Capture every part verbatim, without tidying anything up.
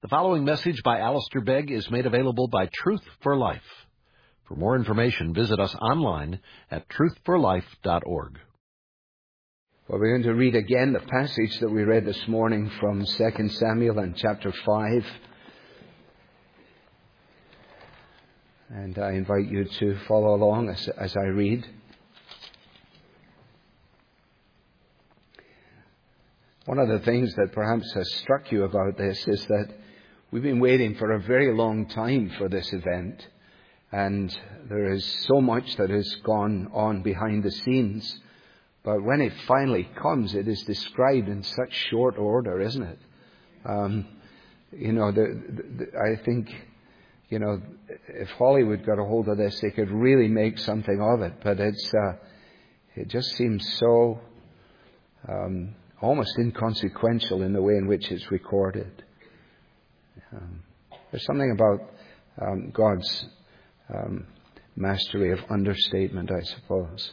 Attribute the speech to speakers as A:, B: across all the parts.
A: The following message by Alistair Begg is made available by Truth for Life. For more information, visit us online at truth for life dot org.
B: Well, we're going to read again the passage that we read this morning from Second Samuel and chapter five. And I invite you to follow along as, as I read. One of the things that perhaps has struck you about this is that we've been waiting for a very long time for this event. And there is so much that has gone on behind the scenes. But when it finally comes, it is described in such short order, isn't it? Um, you know, the, the, I think, you know, if Hollywood got a hold of this, they could really make something of it. But it's, uh, it just seems so um, almost inconsequential in the way in which it's recorded. Um, there's something about um, God's um, mastery of understatement, I suppose.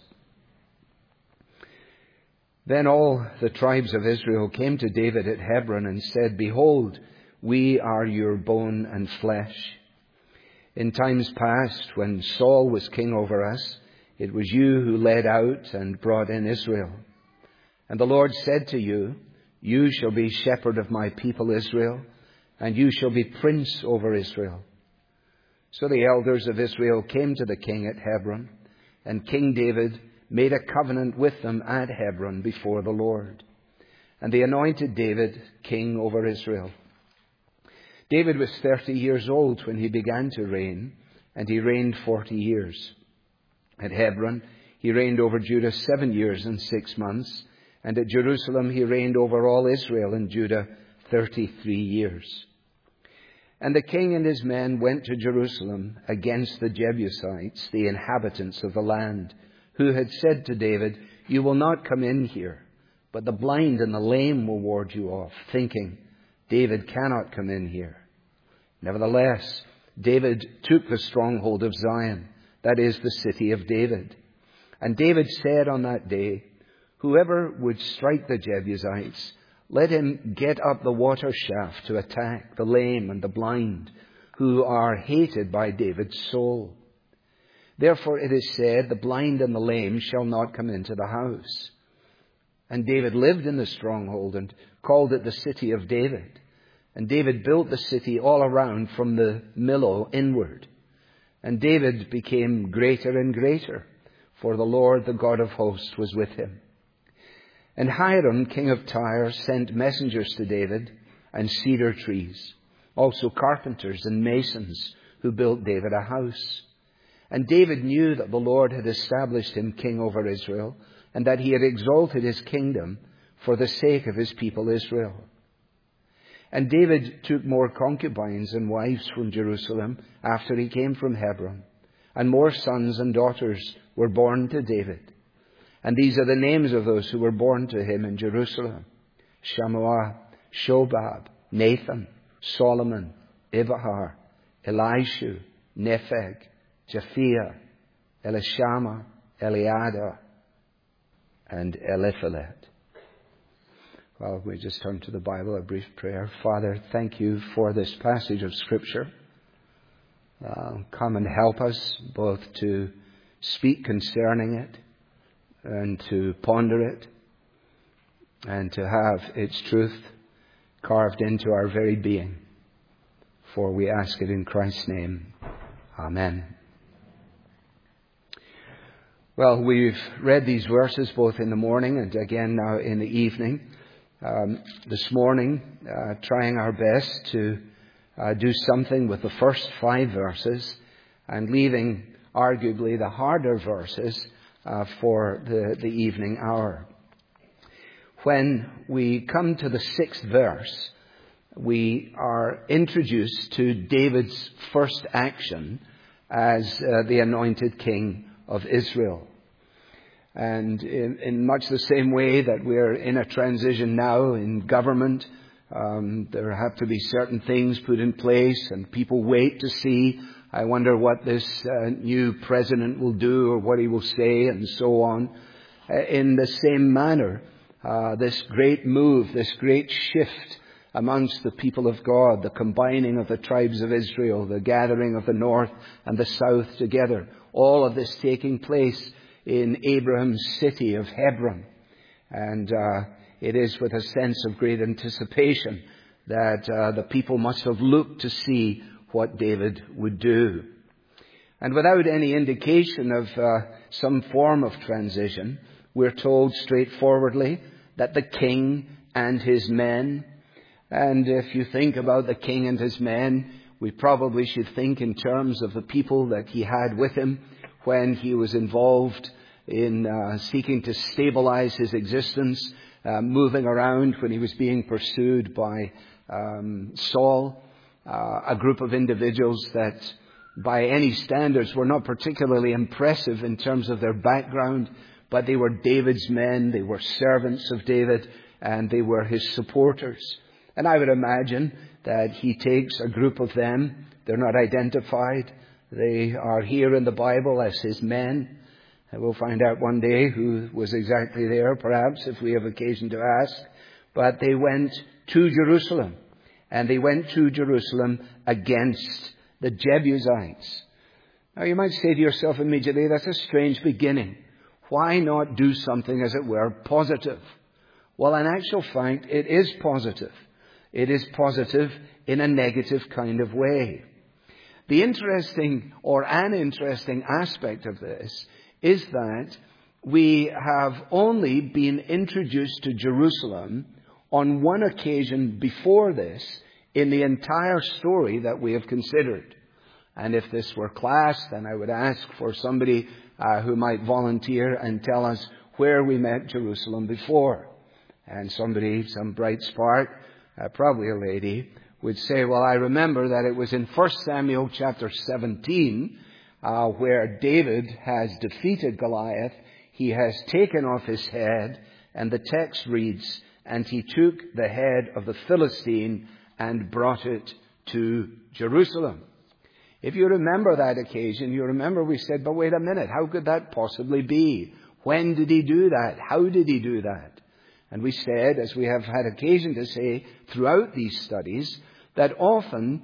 B: Then all the tribes of Israel came to David at Hebron and said, "Behold, we are your bone and flesh. In times past, when Saul was king over us, it was you who led out and brought in Israel. And the Lord said to you, you shall be shepherd of my people Israel, and you shall be prince over Israel." So the elders of Israel came to the king at Hebron, and King David made a covenant with them at Hebron before the Lord. And they anointed David king over Israel. David was thirty years old when he began to reign, and he reigned forty years. At Hebron, he reigned over Judah seven years and six months, and at Jerusalem he reigned over all Israel and Judah thirty-three years. And the king and his men went to Jerusalem against the Jebusites, the inhabitants of the land, who had said to David, "You will not come in here, but the blind and the lame will ward you off," thinking, "David cannot come in here." Nevertheless, David took the stronghold of Zion, that is, the city of David. And David said on that day, "Whoever would strike the Jebusites, let him get up the water shaft to attack the lame and the blind, who are hated by David's soul. Therefore it is said, the blind and the lame shall not come into the house." And David lived in the stronghold and called it the city of David. And David built the city all around from the Millo inward. And David became greater and greater, for the Lord, the God of hosts, was with him. And Hiram, king of Tyre, sent messengers to David and cedar trees, also carpenters and masons who built David a house. And David knew that the Lord had established him king over Israel, and that he had exalted his kingdom for the sake of his people Israel. And David took more concubines and wives from Jerusalem after he came from Hebron, and more sons and daughters were born to David. And these are the names of those who were born to him in Jerusalem: Shammua, Shobab, Nathan, Solomon, Ibahar, Elishu, Nepheg, Japhia, Elishama, Eliada, and Eliphalet. Well, we just turn to the Bible, a brief prayer. Father, thank you for this passage of Scripture. Uh, come and help us both to speak concerning it and to ponder it and to have its truth carved into our very being. For we ask it in Christ's name. Amen. Well, we've read these verses both in the morning and again now in the evening. Um, this morning, uh, trying our best to uh, do something with the first five verses and leaving arguably the harder verses uh, for the, the evening hour. When we come to the sixth verse, we are introduced to David's first action as uh, the anointed king of Israel. And in, in much the same way that we're in a transition now in government, um, there have to be certain things put in place and people wait to see, I wonder what this uh, new president will do or what he will say and so on. Uh, in the same manner, uh, this great move, this great shift amongst the people of God, the combining of the tribes of Israel, the gathering of the north and the south together. All of this taking place in Abraham's city of Hebron. And uh, it is with a sense of great anticipation that uh, the people must have looked to see what David would do. And without any indication of uh, some form of transition, we're told straightforwardly that the king and his men, and if you think about the king and his men, we probably should think in terms of the people that he had with him when he was involved in uh, seeking to stabilize his existence, uh, moving around when he was being pursued by um, Saul, uh, a group of individuals that by any standards were not particularly impressive in terms of their background, but they were David's men, they were servants of David, and they were his supporters. And I would imagine that he takes a group of them, they're not identified, they are here in the Bible as his men. And we'll find out one day who was exactly there, perhaps, if we have occasion to ask. But they went to Jerusalem, and they went to Jerusalem against the Jebusites. Now you might say to yourself immediately, that's a strange beginning. Why not do something, as it were, positive? Well, in actual fact, it is positive. It is positive in a negative kind of way. The interesting or an interesting aspect of this is that we have only been introduced to Jerusalem on one occasion before this in the entire story that we have considered. And if this were class, then I would ask for somebody uh, who might volunteer and tell us where we met Jerusalem before. And somebody, some bright spark, uh, probably a lady, would say, well, I remember that it was in First Samuel chapter seventeen, uh, where David has defeated Goliath. He has taken off his head, and the text reads, and he took the head of the Philistine and brought it to Jerusalem. If you remember that occasion, you remember we said, but wait a minute, how could that possibly be? When did he do that? How did he do that? And we said, as we have had occasion to say throughout these studies, that often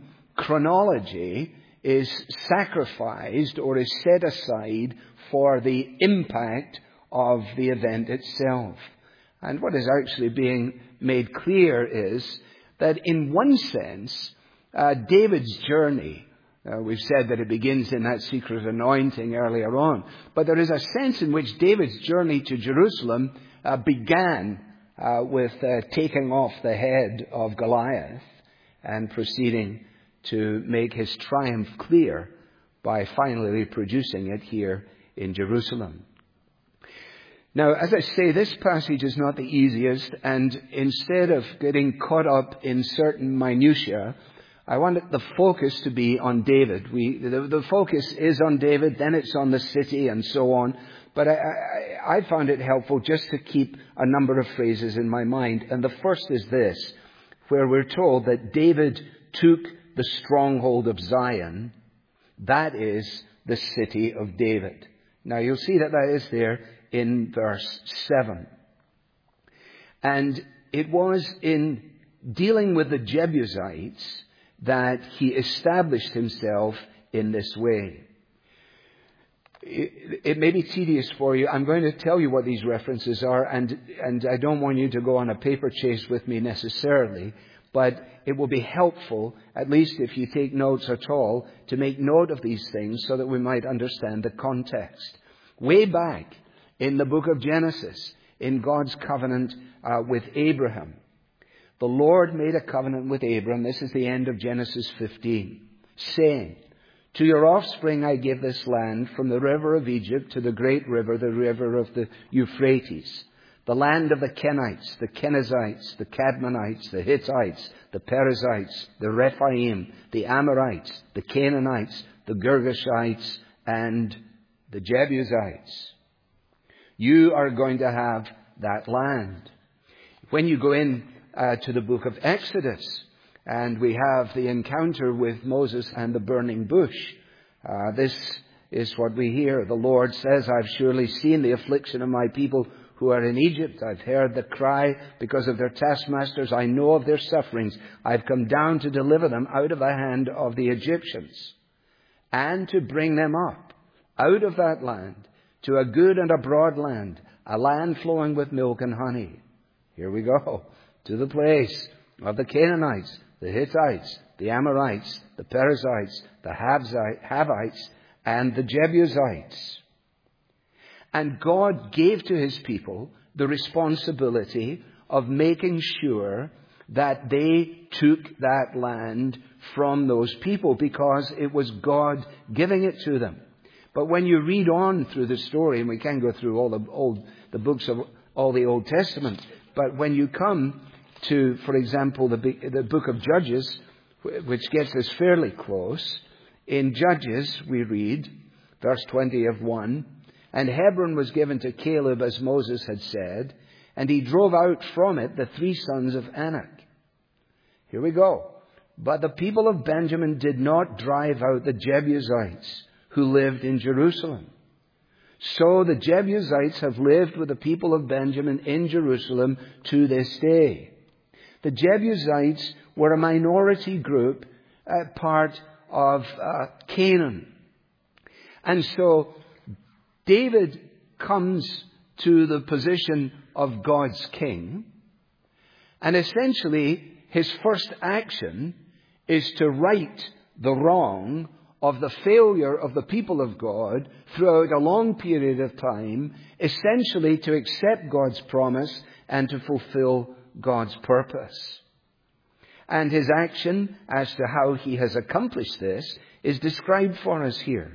B: chronology is sacrificed or is set aside for the impact of the event itself. And what is actually being made clear is that in one sense, uh, David's journey, uh, we've said that it begins in that secret anointing earlier on, but there is a sense in which David's journey to Jerusalem uh, began uh, with uh, taking off the head of Goliath and proceeding to make his triumph clear by finally reproducing it here in Jerusalem. Now, as I say, this passage is not the easiest, and instead of getting caught up in certain minutiae, I want the focus to be on David. We, the, the focus is on David, then it's on the city and so on. But I, I, I found it helpful just to keep a number of phrases in my mind. And the first is this, where we're told that David took the stronghold of Zion. That is the city of David. Now, you'll see that that is there in verse seven. And it was in dealing with the Jebusites that he established himself in this way. It, it may be tedious for you. I'm going to tell you what these references are, and, and I don't want you to go on a paper chase with me necessarily, but it will be helpful, at least if you take notes at all, to make note of these things so that we might understand the context. Way back in the book of Genesis, in God's covenant uh, with Abraham, the Lord made a covenant with Abram. This is the end of Genesis fifteen, saying, to your offspring I give this land, from the river of Egypt to the great river, the river of the Euphrates, the land of the Kenites, the Kenizzites, the Cadmonites, the Hittites, the Perizzites, the Rephaim, the Amorites, the Canaanites, the Girgashites, and the Jebusites. You are going to have that land. When you go in uh, to the book of Exodus, and we have the encounter with Moses and the burning bush, uh, this is what we hear. The Lord says, I've surely seen the affliction of my people who are in Egypt. I've heard the cry because of their taskmasters. I know of their sufferings. I've come down to deliver them out of the hand of the Egyptians, and to bring them up out of that land to a good and a broad land, a land flowing with milk and honey. Here we go, to the place of the Canaanites, the Hittites, the Amorites, the Perizzites, the Havites, and the Jebusites. And God gave to his people the responsibility of making sure that they took that land from those people, because it was God giving it to them. But when you read on through the story, and we can go through all the old, the books of all the Old Testament, but when you come to, for example, the, the book of Judges, which gets us fairly close, in Judges we read, verse twenty of one, and Hebron was given to Caleb as Moses had said, and he drove out from it the three sons of Anak. Here we go. But the people of Benjamin did not drive out the Jebusites who lived in Jerusalem. So the Jebusites have lived with the people of Benjamin in Jerusalem to this day. The Jebusites were a minority group, uh, part of uh, Canaan. And so David comes to the position of God's king, and essentially his first action is to right the wrong of the failure of the people of God throughout a long period of time, essentially to accept God's promise and to fulfill God's purpose. And his action as to how he has accomplished this is described for us here.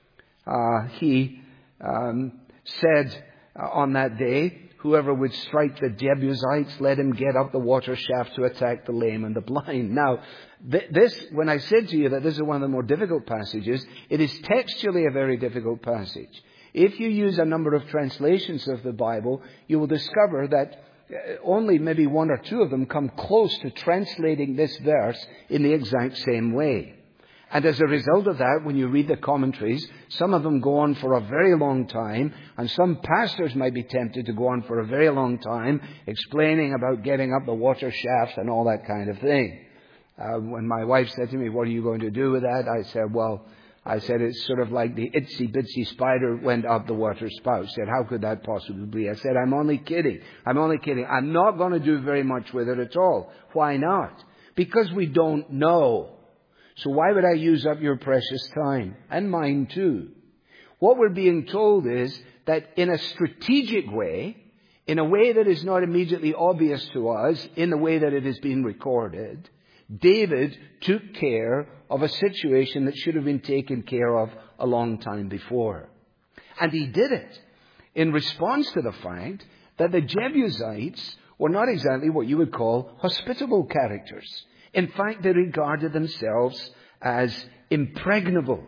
B: Uh, he um, said uh, on that day, whoever would strike the Jebusites, let him get up the water shaft to attack the lame and the blind. Now, th- this, when I said to you that this is one of the more difficult passages, it is textually a very difficult passage. If you use a number of translations of the Bible, you will discover that only maybe one or two of them come close to translating this verse in the exact same way. And as a result of that, when you read the commentaries, some of them go on for a very long time, and some pastors might be tempted to go on for a very long time explaining about getting up the water shaft and all that kind of thing. Uh, when my wife said to me, what are you going to do with that? I said, well, I said, it's sort of like the itsy bitsy spider went up the water spout. I said, how could that possibly be? I said, I'm only kidding. I'm only kidding. I'm not going to do very much with it at all. Why not? Because we don't know. So why would I use up your precious time? And mine too. What we're being told is that in a strategic way, in a way that is not immediately obvious to us, in the way that it is being recorded, David took care of a situation that should have been taken care of a long time before. And he did it in response to the fact that the Jebusites were not exactly what you would call hospitable characters. In fact, they regarded themselves as impregnable.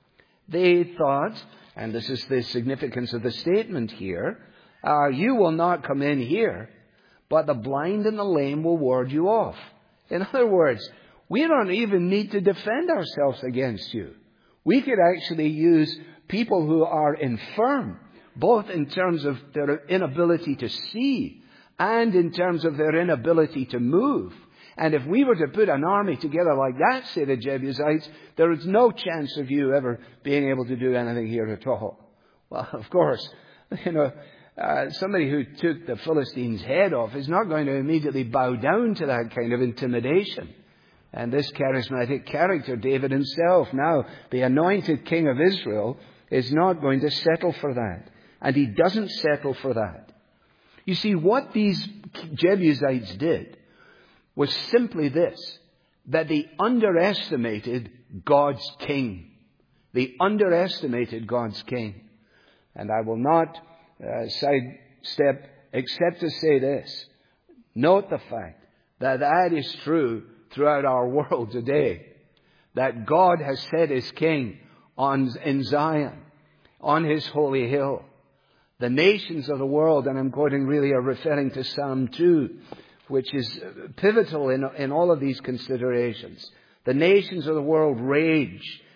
B: They thought, and this is the significance of the statement here, uh, you will not come in here, but the blind and the lame will ward you off. In other words, we don't even need to defend ourselves against you. We could actually use people who are infirm, both in terms of their inability to see and in terms of their inability to move. And if we were to put an army together like that, say the Jebusites, there is no chance of you ever being able to do anything here at all. Well, of course, you know, uh, somebody who took the Philistines' head off is not going to immediately bow down to that kind of intimidation. And this charismatic character, David himself, now the anointed king of Israel, is not going to settle for that. And he doesn't settle for that. You see, what these Jebusites did was simply this, that they underestimated God's king. They underestimated God's king. And I will not uh, sidestep except to say this. Note the fact that that is true throughout our world today. That God has set his king on in Zion, on his holy hill. The nations of the world, and I'm quoting really are referring to Psalm two, which is pivotal in, in all of these considerations. The nations of the world rage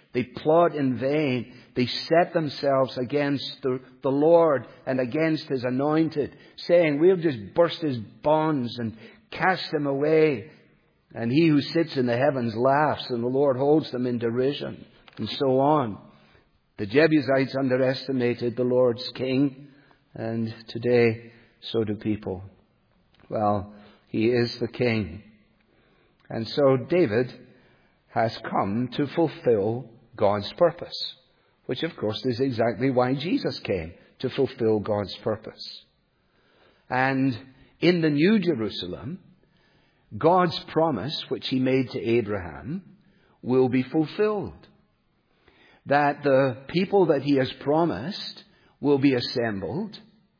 B: They plot in vain. They set themselves against the, the Lord and against His anointed, saying, we'll just burst His bonds and cast Him away. And He who sits in the heavens laughs, and the Lord holds them in derision, and so on. The Jebusites underestimated the Lord's king, and today so do people. Well, He is the king. And so David has come to fulfill God's purpose, which of course is exactly why Jesus came, to fulfill God's purpose. And in the New Jerusalem, God's promise, which He made to Abraham, will be fulfilled. That the people that He has promised will be assembled.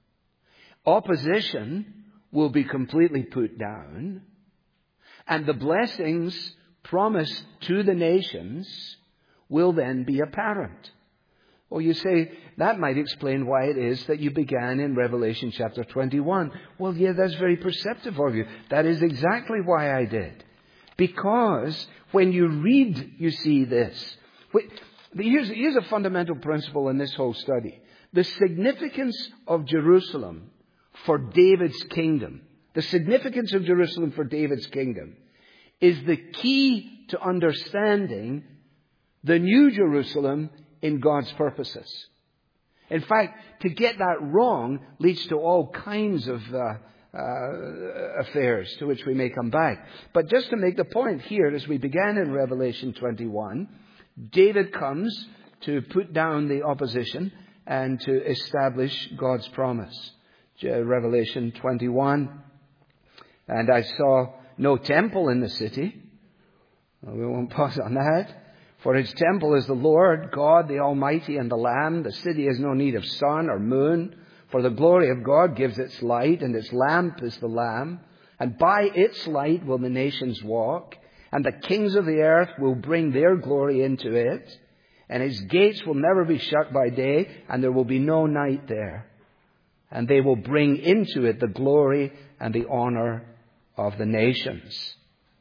B: Opposition will be completely put down. And the blessings promised to the nations will then be apparent. Well, you say, that might explain why it is that you began in Revelation chapter twenty-one. Well, yeah, that's very perceptive of you. That is exactly why I did. Because when you read, you see this. Here's, here's a fundamental principle in this whole study. The significance of Jerusalem for David's kingdom, the significance of Jerusalem for David's kingdom, is the key to understanding the New Jerusalem in God's purposes. In fact, to get that wrong leads to all kinds of uh, uh, affairs to which we may come back. But just to make the point here, as we began in Revelation twenty-one, David comes to put down the opposition and to establish God's promise. Revelation twenty-one. And I saw no temple in the city. Well, we won't pause on that. For its temple is the Lord, God, the Almighty, and the Lamb. The city has no need of sun or moon, for the glory of God gives its light, and its lamp is the Lamb. And by its light will the nations walk, and the kings of the earth will bring their glory into it. And its gates will never be shut by day, and there will be no night there. And they will bring into it the glory and the honor of the nations.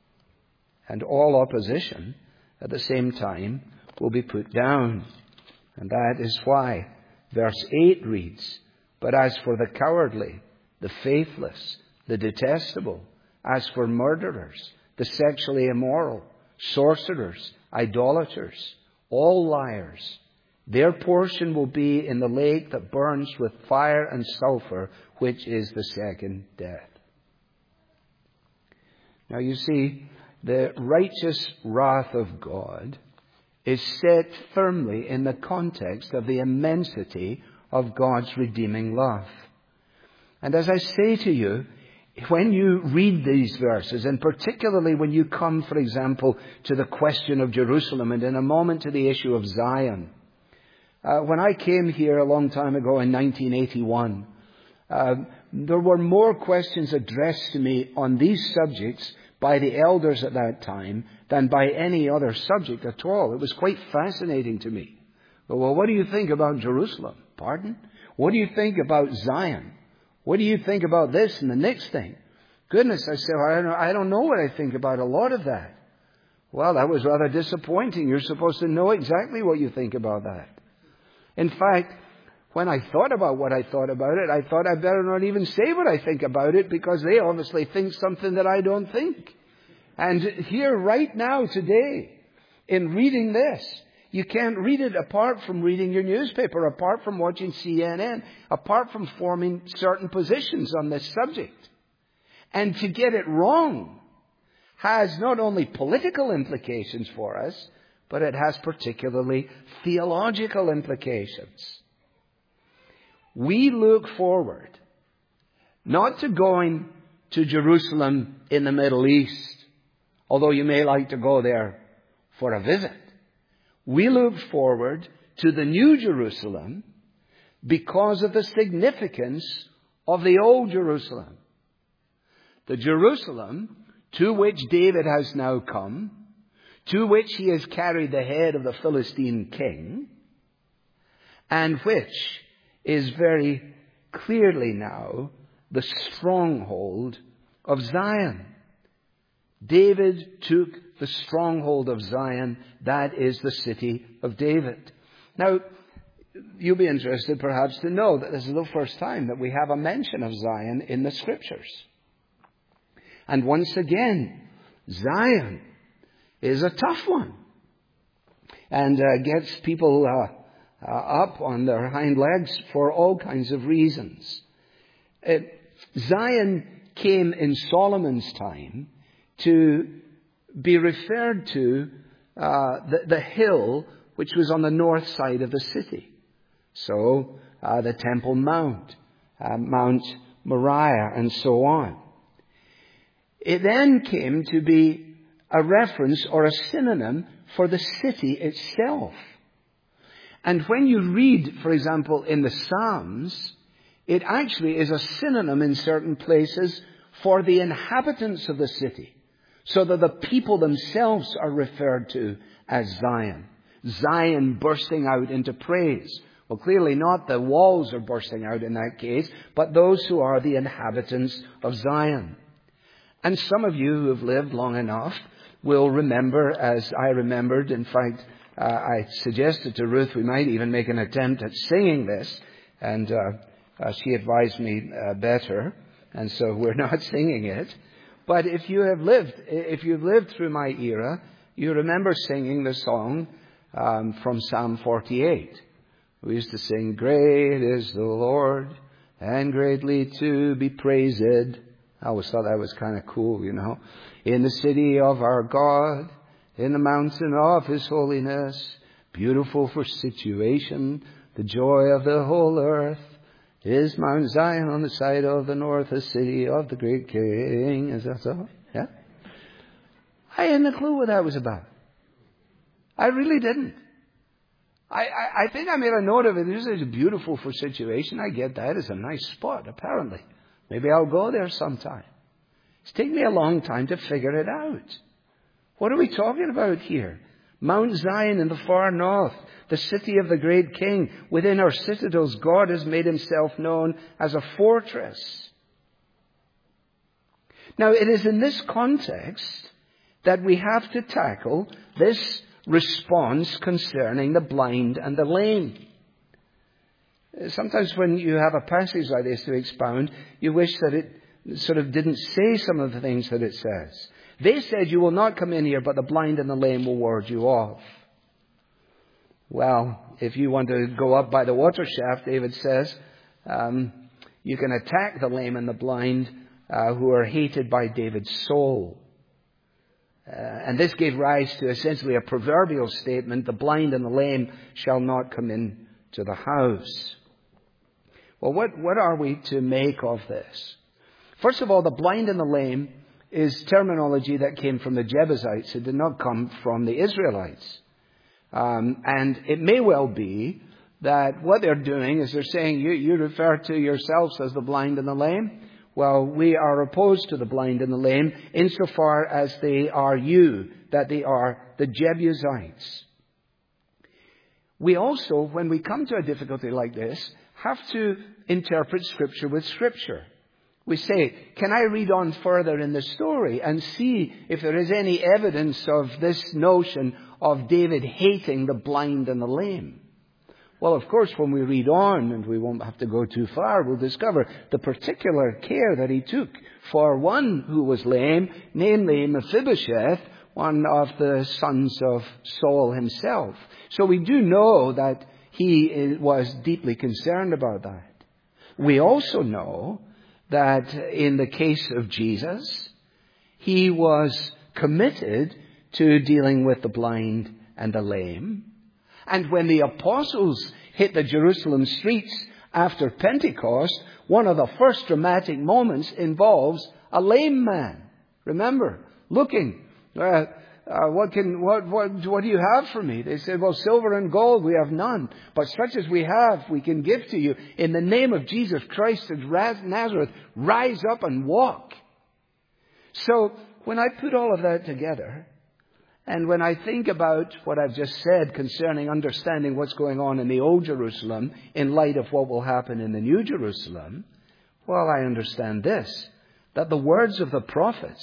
B: And all opposition at the same time will be put down. And that is why verse eight reads, but as for the cowardly, the faithless, the detestable, as for murderers, the sexually immoral, sorcerers, idolaters, all liars, their portion will be in the lake that burns with fire and sulfur, which is the second death. Now you see, the righteous wrath of God is set firmly in the context of the immensity of God's redeeming love. And as I say to you, when you read these verses, and particularly when you come, for example, to the question of Jerusalem, and in a moment to the issue of Zion, uh, when I came here a long time ago in nineteen eighty-one, uh, there were more questions addressed to me on these subjects by the elders at that time than by any other subject at all. It was quite fascinating to me. Well, what do you think about Jerusalem? Pardon? What do you think about Zion? What do you think about this and the next thing? Goodness, I said, I don't, I don't know what I think about a lot of that. Well, that was rather disappointing. You're supposed to know exactly what you think about that. In fact, when I thought about what I thought about it, I thought I better not even say what I think about it, because they obviously think something that I don't think. And here right now today, in reading this, you can't read it apart from reading your newspaper, apart from watching C N N, apart from forming certain positions on this subject. And to get it wrong has not only political implications for us, but it has particularly theological implications. We look forward not to going to Jerusalem in the Middle East, although you may like to go there for a visit. We look forward to the New Jerusalem because of the significance of the Old Jerusalem. The Jerusalem to which David has now come, to which he has carried the head of the Philistine king, and which is very clearly now the stronghold of Zion. David took the stronghold of Zion. That is the city of David. Now, you'll be interested perhaps to know that this is the first time that we have a mention of Zion in the Scriptures. And once again, Zion is a tough one and uh, gets people uh, uh, up on their hind legs for all kinds of reasons. Uh, Zion came in Solomon's time to be referred to uh, the, the hill which was on the north side of the city. So uh, the Temple Mount, uh, Mount Moriah, and so on. It then came to be a reference or a synonym for the city itself. And when you read, for example, in the Psalms, it actually is a synonym in certain places for the inhabitants of the city, so that the people themselves are referred to as Zion. Zion bursting out into praise. Well, clearly not the walls are bursting out in that case, but those who are the inhabitants of Zion. And some of you who have lived long enough will remember, as I remembered, in fact, uh, I suggested to Ruth we might even make an attempt at singing this, and uh, uh, she advised me uh, better, and so we're not singing it. But if you have lived, if you've lived through my era, you remember singing the song um, from Psalm forty-eight. We used to sing, "Great is the Lord, and greatly to be praised." I always thought that was kind of cool, you know. "In the city of our God, in the mountain of His holiness, beautiful for situation, the joy of the whole earth, is Mount Zion on the side of the north, the city of the great King." Is that so? Yeah? I hadn't a clue what that was about. I really didn't. I, I, I think I made a note of it. This is beautiful for situation. I get that. It's a nice spot, apparently. Maybe I'll go there sometime. It's taken me a long time to figure it out. What are we talking about here? Mount Zion in the far north, the city of the great King. Within our citadels, God has made Himself known as a fortress. Now, it is in this context that we have to tackle this response concerning the blind and the lame. Sometimes when you have a passage like this to expound, you wish that it sort of didn't say some of the things that it says. They said, "You will not come in here, but the blind and the lame will ward you off." Well, if you want to go up by the water shaft, David says, um, you can attack the lame and the blind uh, who are hated by David's soul. Uh, and this gave rise to essentially a proverbial statement, "The blind and the lame shall not come in to the house." Well, what, what are we to make of this? First of all, the blind and the lame is terminology that came from the Jebusites. It did not come from the Israelites. Um, and it may well be that what they're doing is they're saying, you, you refer to yourselves as the blind and the lame. Well, we are opposed to the blind and the lame insofar as they are you, that they are the Jebusites. We also, when we come to a difficulty like this, have to interpret Scripture with Scripture. We say, can I read on further in the story and see if there is any evidence of this notion of David hating the blind and the lame? Well, of course, when we read on, and we won't have to go too far, we'll discover the particular care that he took for one who was lame, namely Mephibosheth, one of the sons of Saul himself. So we do know that he was deeply concerned about that. We also know that in the case of Jesus, he was committed to dealing with the blind and the lame. And when the apostles hit the Jerusalem streets after Pentecost, one of the first dramatic moments involves a lame man. Remember, looking, uh, uh, what can, what, what, what do you have for me? They said, well, silver and gold we have none, but such as we have we can give to you. In the name of Jesus Christ of Nazareth, rise up and walk. So when I put all of that together, and when I think about what I've just said concerning understanding what's going on in the Old Jerusalem in light of what will happen in the New Jerusalem, well, I understand this, that the words of the prophets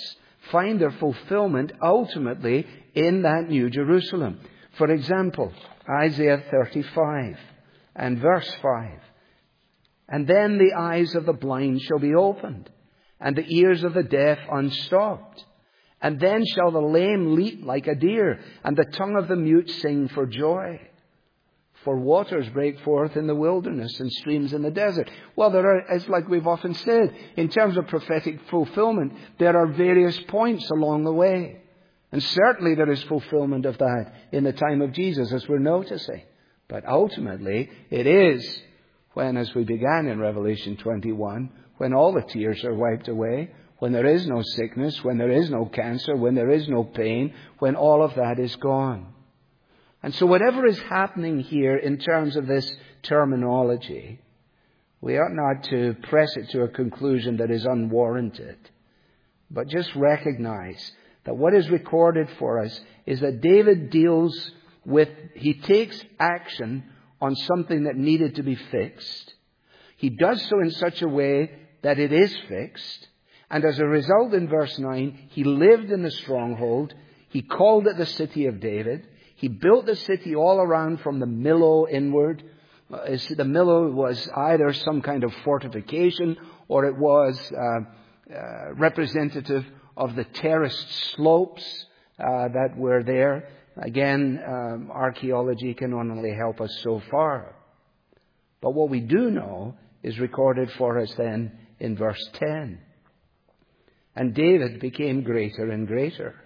B: find their fulfillment ultimately in that New Jerusalem. For example, Isaiah thirty-five and verse five. And then the eyes of the blind shall be opened, and the ears of the deaf unstopped. And then shall the lame leap like a deer, and the tongue of the mute sing for joy. For waters break forth in the wilderness and streams in the desert. Well, there are, it's like we've often said, in terms of prophetic fulfillment, there are various points along the way. And certainly there is fulfillment of that in the time of Jesus, as we're noticing. But ultimately, it is when, as we began in Revelation twenty-one, when all the tears are wiped away, when there is no sickness, when there is no cancer, when there is no pain, when all of that is gone. And so whatever is happening here in terms of this terminology, we ought not to press it to a conclusion that is unwarranted, but just recognize that what is recorded for us is that David deals with, he takes action on something that needed to be fixed. He does so in such a way that it is fixed. And as a result, in verse nine, he lived in the stronghold. He called it the city of David. He built the city all around from the Millo inward. Uh, the Millo was either some kind of fortification, or it was uh, uh, representative of the terraced slopes uh, that were there. Again, um, archaeology can only help us so far. But what we do know is recorded for us then in verse ten. And David became greater and greater.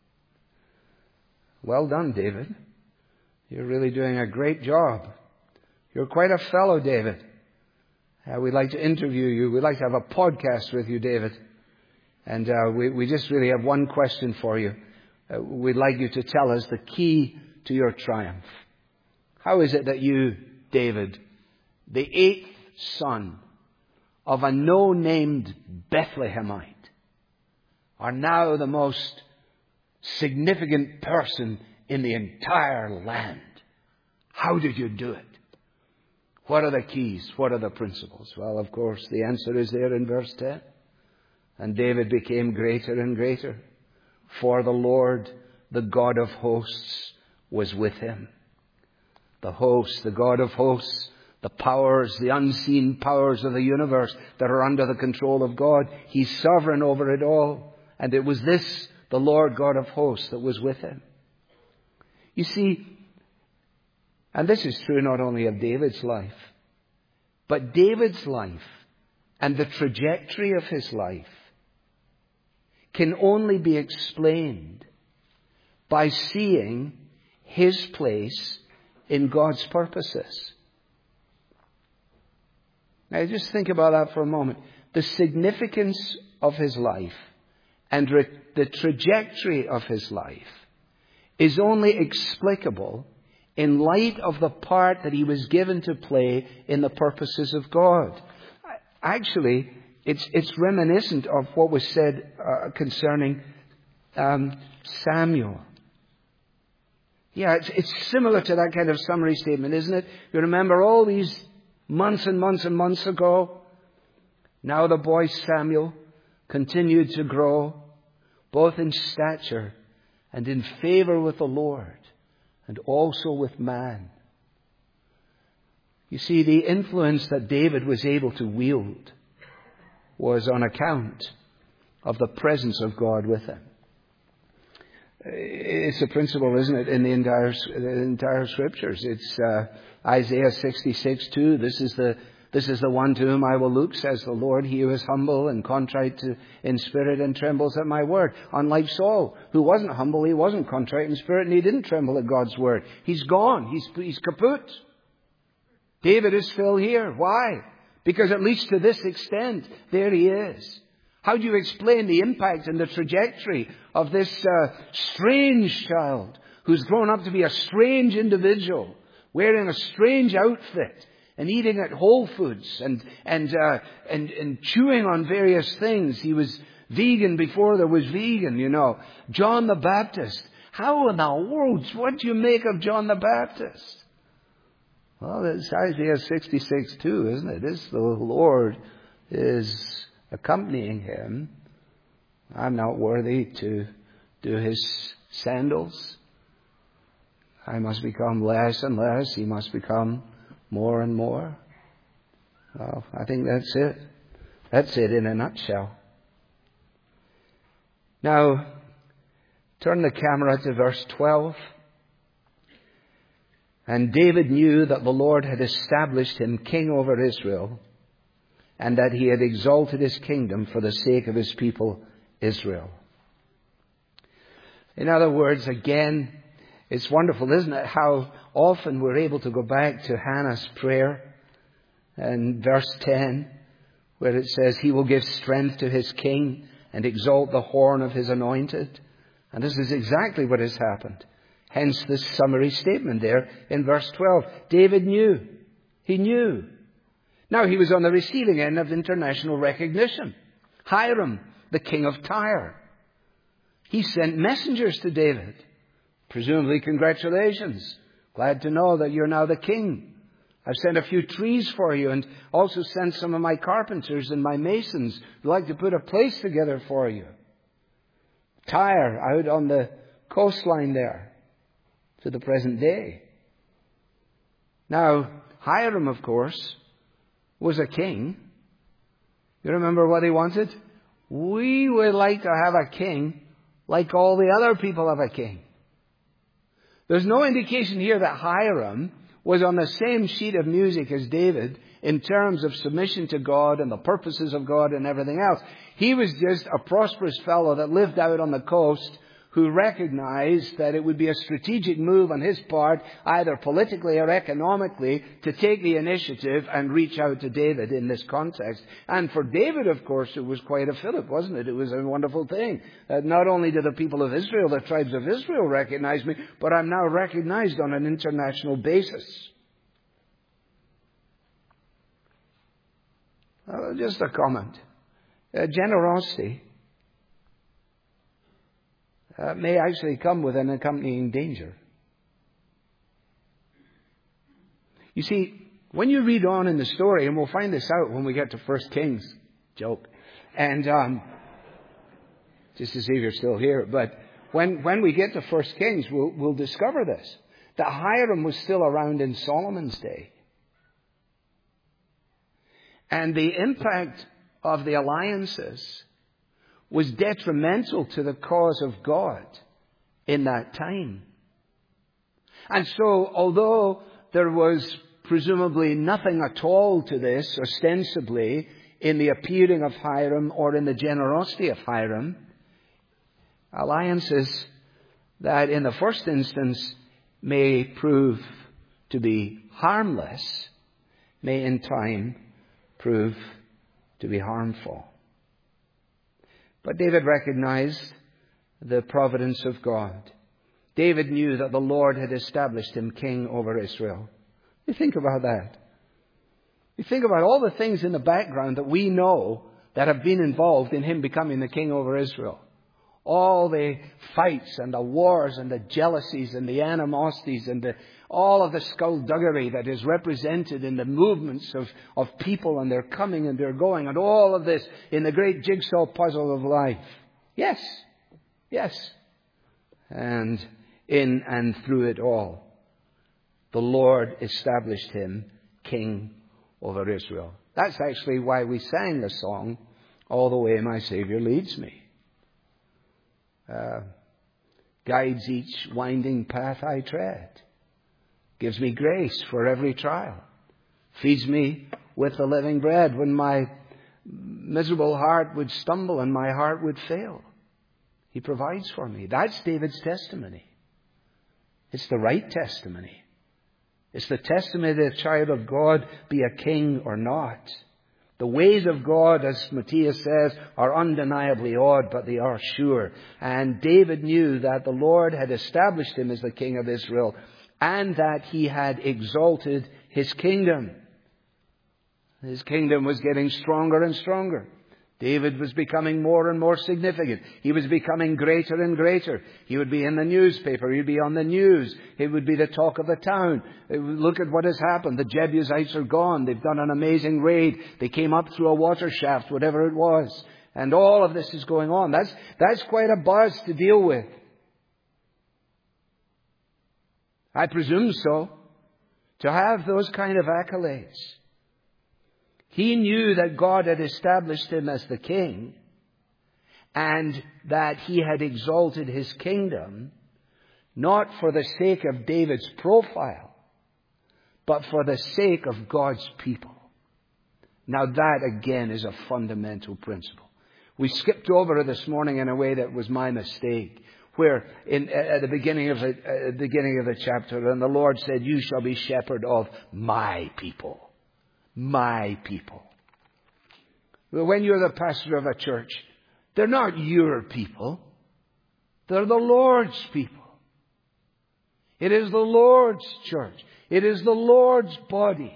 B: Well done, David. You're really doing a great job. You're quite a fellow, David. Uh, we'd like to interview you. We'd like to have a podcast with you, David. And uh, we, we just really have one question for you. Uh, we'd like you to tell us the key to your triumph. How is it that you, David, the eighth son of a no-named Bethlehemite, are now the most significant person in the entire land? How did you do it? What are the keys? What are the principles? Well, of course, the answer is there in verse ten. And David became greater and greater, for the Lord, the God of hosts, was with him. The host, the God of hosts, the powers, the unseen powers of the universe that are under the control of God. He's sovereign over it all. And it was this, the Lord God of hosts, that was with him. You see, and this is true not only of David's life, but David's life and the trajectory of his life can only be explained by seeing his place in God's purposes. Now just think about that for a moment. The significance of his life and re- the trajectory of his life is only explicable in light of the part that he was given to play in the purposes of God. Actually, it's, it's reminiscent of what was said uh, concerning um, Samuel. Yeah, it's, it's similar to that kind of summary statement, isn't it? You remember all these months and months and months ago. Now the boy Samuel continued to grow, both in stature and in favor with the Lord, and also with man. You see, the influence that David was able to wield was on account of the presence of God with him. It's a principle, isn't it, in the entire, the entire Scriptures. It's uh, Isaiah sixty-six two. This is the This is the one to whom I will look, says the Lord, he who is humble and contrite to, in spirit and trembles at my word. Unlike Saul, who wasn't humble, he wasn't contrite in spirit, and he didn't tremble at God's word. He's gone. He's, he's kaput. David is still here. Why? Because at least to this extent, there he is. How do you explain the impact and the trajectory of this uh, strange child who's grown up to be a strange individual, wearing a strange outfit, and eating at Whole Foods and and, uh, and and chewing on various things? He was vegan before there was vegan, you know. John the Baptist. How in the world, what do you make of John the Baptist? Well, it's Isaiah sixty-six two, isn't it? It's the Lord is accompanying him I'm not worthy to do his sandals. I must become less and less. He must become more and more. Well, I think that's it. That's it in a nutshell. Now, turn the camera to verse twelve. And David knew that the Lord had established him king over Israel, and that he had exalted his kingdom for the sake of his people Israel. In other words, again, it's wonderful, isn't it, how often we're able to go back to Hannah's prayer and verse ten, where it says, he will give strength to his king and exalt the horn of his anointed. And this is exactly what has happened. Hence this summary statement there in verse twelve. David knew. He knew. Now he was on the receiving end of international recognition. Hiram, the king of Tyre, he sent messengers to David. Presumably, congratulations. Glad to know that you're now the king. I've sent a few trees for you and also sent some of my carpenters and my masons who'd like to put a place together for you. Tyre, out on the coastline there to the present day. Now, Hiram, of course, was a king. You remember what he wanted? We would like to have a king like all the other people have a king. There's no indication here that Hiram was on the same sheet of music as David in terms of submission to God and the purposes of God and everything else. He was just a prosperous fellow that lived out on the coast who recognized that it would be a strategic move on his part, either politically or economically, to take the initiative and reach out to David in this context. And for David, of course, it was quite a fillip, wasn't it? It was a wonderful thing. Uh, not only do the people of Israel, the tribes of Israel, recognize me, but I'm now recognized on an international basis. Uh, just a comment. Uh, generosity Uh, may actually come with an accompanying danger. You see, when you read on in the story, and we'll find this out when we get to First Kings, joke, and um, just to see if you're still here, but when when we get to First Kings, we'll, we'll discover this, that Hiram was still around in Solomon's day. And the impact of the alliances was detrimental to the cause of God in that time. And so, although there was presumably nothing at all to this, ostensibly, in the appearing of Hiram or in the generosity of Hiram, alliances that in the first instance may prove to be harmless, may in time prove to be harmful. But David recognized the providence of God. David knew that the Lord had established him king over Israel. You think about that. You think about all the things in the background that we know that have been involved in him becoming the king over Israel. All the fights and the wars and the jealousies and the animosities and the, all of the skullduggery that is represented in the movements of, of people and their coming and their going, and all of this in the great jigsaw puzzle of life. Yes, yes. And in and through it all, the Lord established him king over Israel. That's actually why we sang the song, All the Way My Savior Leads Me. Uh, guides each winding path I tread, gives me grace for every trial, feeds me with the living bread when my miserable heart would stumble and my heart would fail. He provides for me. That's David's testimony. It's the right testimony. It's the testimony that a child of God be a king or not. The ways of God, as Matthias says, are undeniably odd, but they are sure. And David knew that the Lord had established him as the king of Israel and that he had exalted his kingdom. His kingdom was getting stronger and stronger. David was becoming more and more significant. He was becoming greater and greater. He would be in the newspaper. He'd be on the news. He would be the talk of the town. Look at what has happened. The Jebusites are gone. They've done an amazing raid. They came up through a water shaft, whatever it was. And all of this is going on. That's, that's quite a buzz to deal with. I presume so. To have those kind of accolades. He knew that God had established him as the king, and that he had exalted his kingdom, not for the sake of David's profile, but for the sake of God's people. Now that again is a fundamental principle. We skipped over it this morning in a way that was my mistake, where in, at the beginning of the, at the beginning of the chapter, and the Lord said, "You shall be shepherd of my people." My people. When you're the pastor of a church, they're not your people. They're the Lord's people. It is the Lord's church. It is the Lord's body.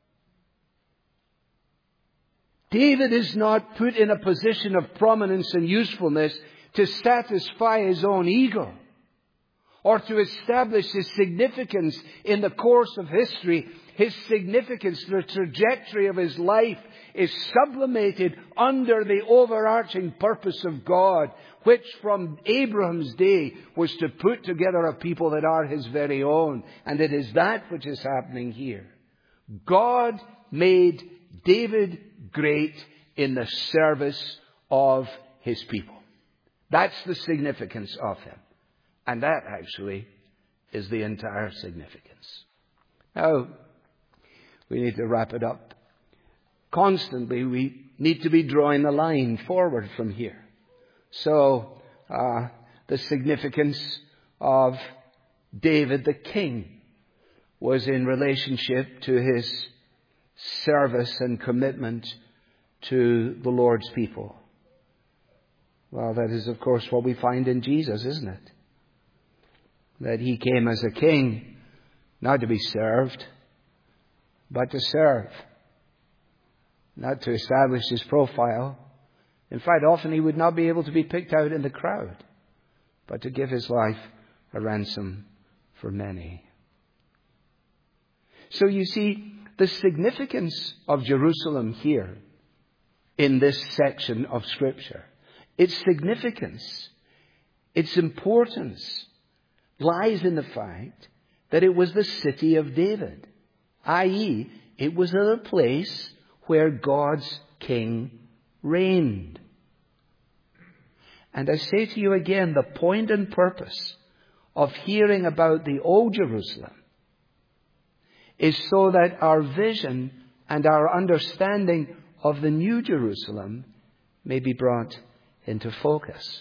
B: David is not put in a position of prominence and usefulness to satisfy his own ego or to establish his significance in the course of history. His significance, the trajectory of his life, is sublimated under the overarching purpose of God, which from Abraham's day was to put together a people that are his very own. And it is that which is happening here. God made David great in the service of his people. That's the significance of him. And that actually is the entire significance. Now, we need to wrap it up. Constantly, we need to be drawing the line forward from here. So, uh, the significance of David the king was in relationship to his service and commitment to the Lord's people. Well, that is, of course, what we find in Jesus, isn't it? That he came as a king, not to be served, but to serve. Not to establish his profile. In fact, often he would not be able to be picked out in the crowd, but to give his life a ransom for many. So you see, the significance of Jerusalem here in this section of Scripture, its significance, its importance, lies in the fact that it was the city of David, that is, it was a place where God's king reigned. And I say to you again, the point and purpose of hearing about the old Jerusalem is so that our vision and our understanding of the new Jerusalem may be brought into focus.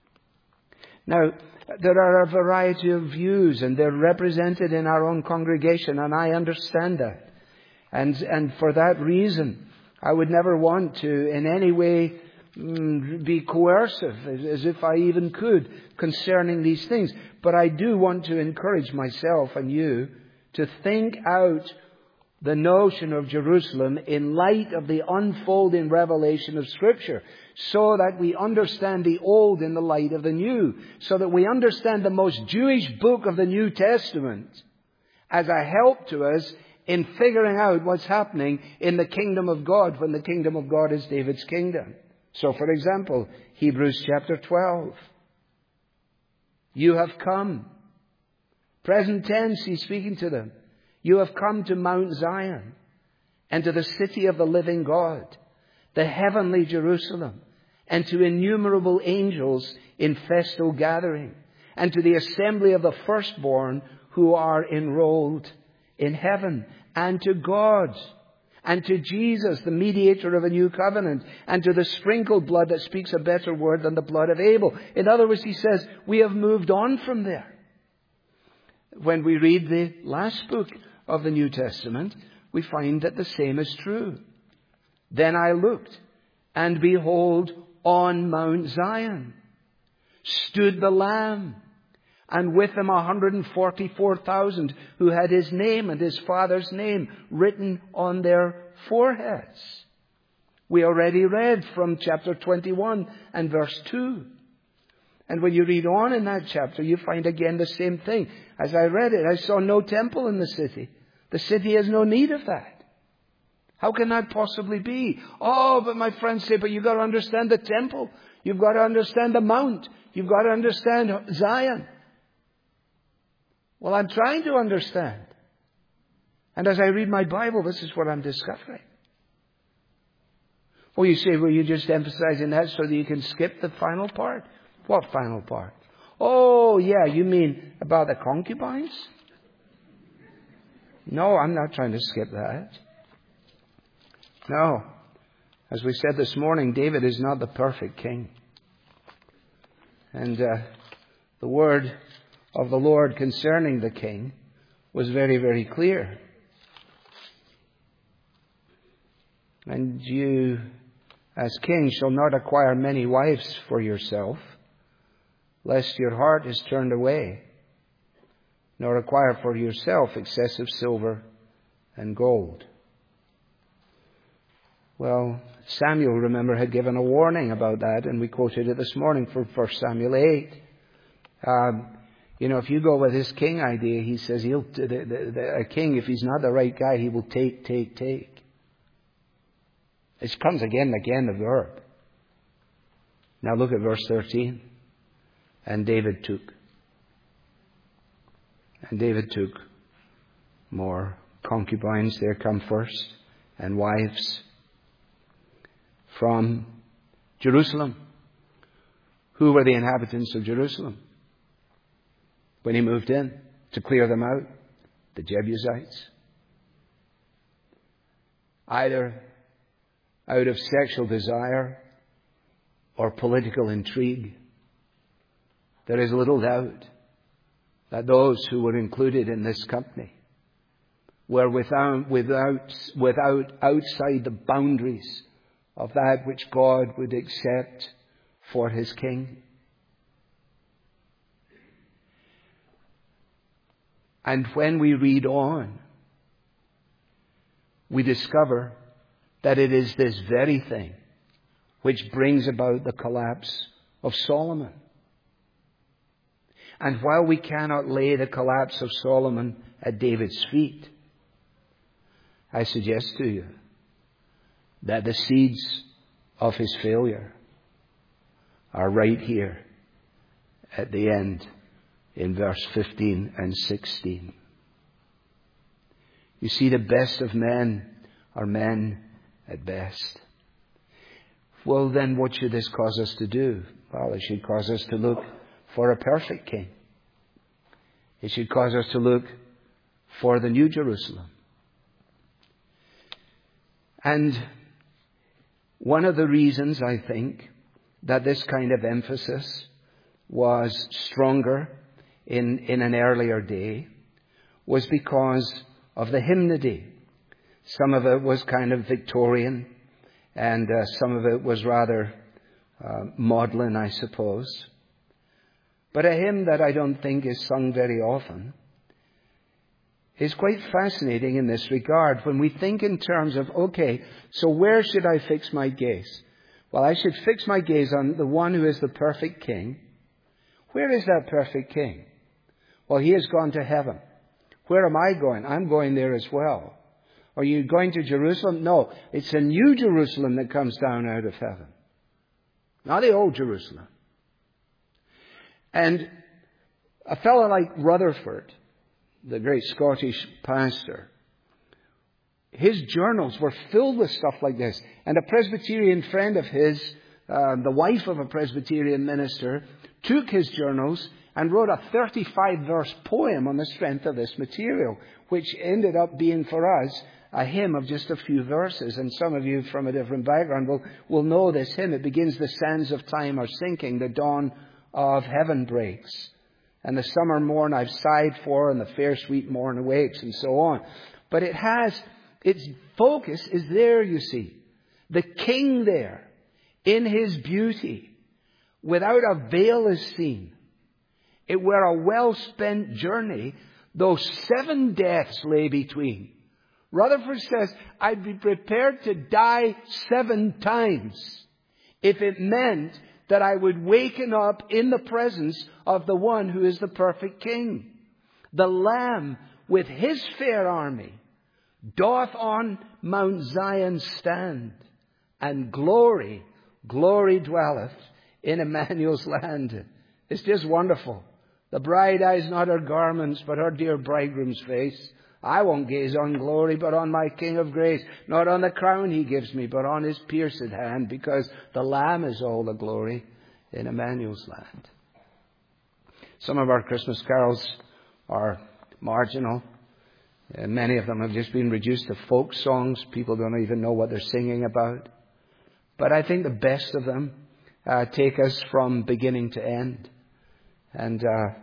B: Now, there are a variety of views, and they're represented in our own congregation, and I understand that. And, and for that reason, I would never want to in any way mm, be coercive, as, as if I even could, concerning these things. But I do want to encourage myself and you to think out the notion of Jerusalem in light of the unfolding revelation of Scripture, so that we understand the old in the light of the new, so that we understand the most Jewish book of the New Testament as a help to us in figuring out what's happening in the kingdom of God, when the kingdom of God is David's kingdom. So, for example, Hebrews chapter twelve. You have come. Present tense, he's speaking to them. You have come to Mount Zion and to the city of the living God, the heavenly Jerusalem, and to innumerable angels in festal gathering, and to the assembly of the firstborn who are enrolled in heaven, and to God, and to Jesus, the mediator of a new covenant, and to the sprinkled blood that speaks a better word than the blood of Abel. In other words, he says, we have moved on from there. When we read the last book of the New Testament, we find that the same is true. Then I looked, and behold, on Mount Zion stood the Lamb, and with him one hundred forty-four thousand who had his name and his father's name written on their foreheads. We already read from chapter twenty-one and verse two. And when you read on in that chapter, you find again the same thing. As I read it, I saw no temple in the city. The city has no need of that. How can that possibly be? Oh, but my friends say, but you've got to understand the temple. You've got to understand the mount. You've got to understand Zion. Well, I'm trying to understand. And as I read my Bible, this is what I'm discovering. Well, you say, well, you're just emphasizing that so that you can skip the final part. What final part? Oh, yeah, you mean about the concubines? No, I'm not trying to skip that. No. As we said this morning, David is not the perfect king. And uh, the word of the Lord concerning the king was very, very clear. And you, as king, shall not acquire many wives for yourself, lest your heart is turned away, nor acquire for yourself excessive silver and gold. Well, Samuel, remember, had given a warning about that, and we quoted it this morning from First Samuel eight. Um, you know, if you go with this king idea, he says he'll the, the, the, a king, if he's not the right guy, he will take, take, take. It comes again and again, the verb. Now look at verse thirteen. And David took. And David took more concubines, there come first, and wives from Jerusalem. Who were the inhabitants of Jerusalem when he moved in to clear them out? The Jebusites. Either out of sexual desire or political intrigue, there is little doubt that those who were included in this company were without, without, without outside the boundaries of that which God would accept for his king. And when we read on, we discover that it is this very thing which brings about the collapse of Solomon. And while we cannot lay the collapse of Solomon at David's feet, I suggest to you that the seeds of his failure are right here at the end in verse fifteen and sixteen. You see, the best of men are men at best. Well, then what should this cause us to do? Well, it should cause us to look for a perfect king. It should cause us to look for the New Jerusalem. And one of the reasons, I think, that this kind of emphasis was stronger in, in an earlier day was because of the hymnody. Some of it was kind of Victorian, and uh, some of it was rather uh, maudlin, I suppose. But a hymn that I don't think is sung very often is quite fascinating in this regard. When we think in terms of, okay, so where should I fix my gaze? Well, I should fix my gaze on the one who is the perfect king. Where is that perfect king? Well, he has gone to heaven. Where am I going? I'm going there as well. Are you going to Jerusalem? No, it's a new Jerusalem that comes down out of heaven. Not the old Jerusalem. And a fellow like Rutherford, the great Scottish pastor, his journals were filled with stuff like this. And a Presbyterian friend of his, uh, the wife of a Presbyterian minister, took his journals and wrote a thirty-five verse poem on the strength of this material, which ended up being for us a hymn of just a few verses. And some of you from a different background will, will know this hymn. It begins, "The sands of time are sinking, the dawn of heaven breaks, and the summer morn I've sighed for, and the fair sweet morn awakes," and so on. But it has, its focus is there, you see. The king there, in his beauty, without a veil is seen. It were a well-spent journey, though seven deaths lay between. Rutherford says, I'd be prepared to die seven times if it meant that I would waken up in the presence of the one who is the perfect king. The Lamb with his fair army doth on Mount Zion stand, and glory, glory dwelleth in Emmanuel's land. It's just wonderful. The bride eyes not her garments, but her dear bridegroom's face. I won't gaze on glory, but on my King of grace. Not on the crown he gives me, but on his pierced hand, because the Lamb is all the glory in Emmanuel's land. Some of our Christmas carols are marginal. Uh, many of them have just been reduced to folk songs. People don't even know what they're singing about. But I think the best of them uh, take us from beginning to end. And uh,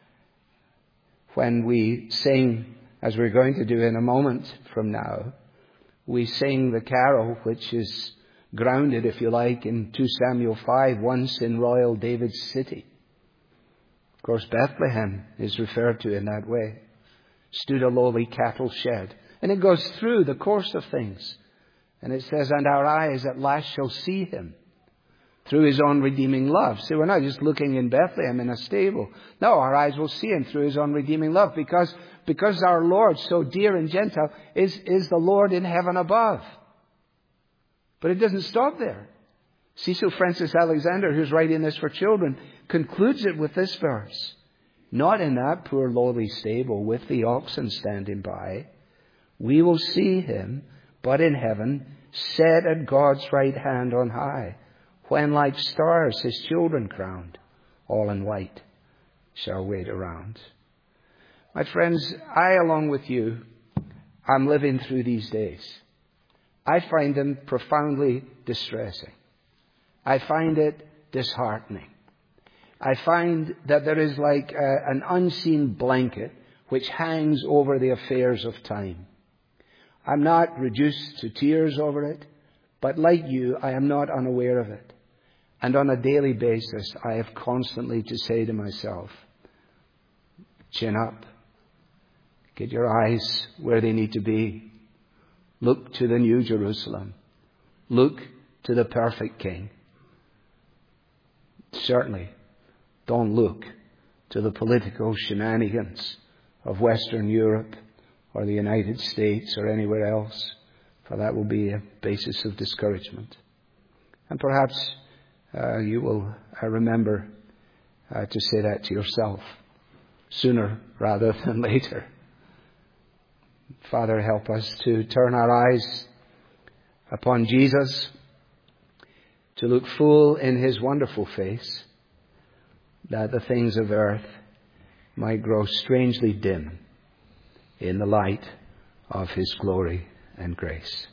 B: when we sing, as we're going to do in a moment from now, we sing the carol which is grounded, if you like, in two Samuel five, once in royal David's city. Of course, Bethlehem is referred to in that way. Stood a lowly cattle shed. And it goes through the course of things. And it says, and our eyes at last shall see him through his own redeeming love. See, we're not just looking in Bethlehem in a stable. No, our eyes will see him through his own redeeming love, because, because our Lord, so dear and gentle, is, is the Lord in heaven above. But it doesn't stop there. Cecil Francis Alexander, who's writing this for children, concludes it with this verse. Not in that poor lowly stable with the oxen standing by. We will see him, but in heaven, set at God's right hand on high, when like stars his children crowned, all in white, shall wait around. My friends, I, along with you, am living through these days. I find them profoundly distressing. I find it disheartening. I find that there is like a, an unseen blanket which hangs over the affairs of time. I'm not reduced to tears over it, but like you, I am not unaware of it. And on a daily basis, I have constantly to say to myself, chin up, get your eyes where they need to be. Look to the New Jerusalem. Look to the perfect King. Certainly, don't look to the political shenanigans of Western Europe or the United States or anywhere else, for that will be a basis of discouragement. And perhaps uh, you will uh, remember uh, to say that to yourself sooner rather than later. Father, help us to turn our eyes upon Jesus, to look full in his wonderful face, that the things of earth might grow strangely dim in the light of his glory and grace.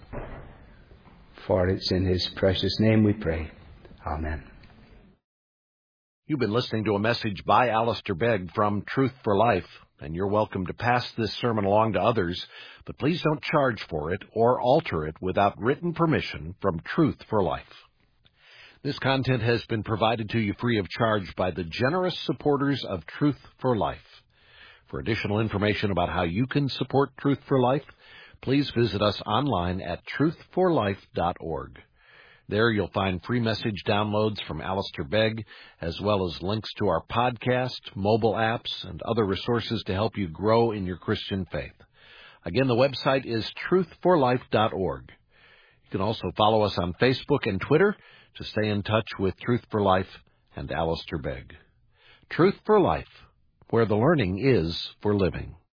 B: For it's in his precious name we pray. Amen.
A: You've been listening to a message by Alistair Begg from Truth for Life, and you're welcome to pass this sermon along to others, but please don't charge for it or alter it without written permission from Truth for Life. This content has been provided to you free of charge by the generous supporters of Truth for Life. For additional information about how you can support Truth for Life, please visit us online at truth for life dot org. There you'll find free message downloads from Alistair Begg, as well as links to our podcast, mobile apps, and other resources to help you grow in your Christian faith. Again, the website is truth for life dot org. You can also follow us on Facebook and Twitter to stay in touch with Truth for Life and Alistair Begg. Truth for Life, where the learning is for living.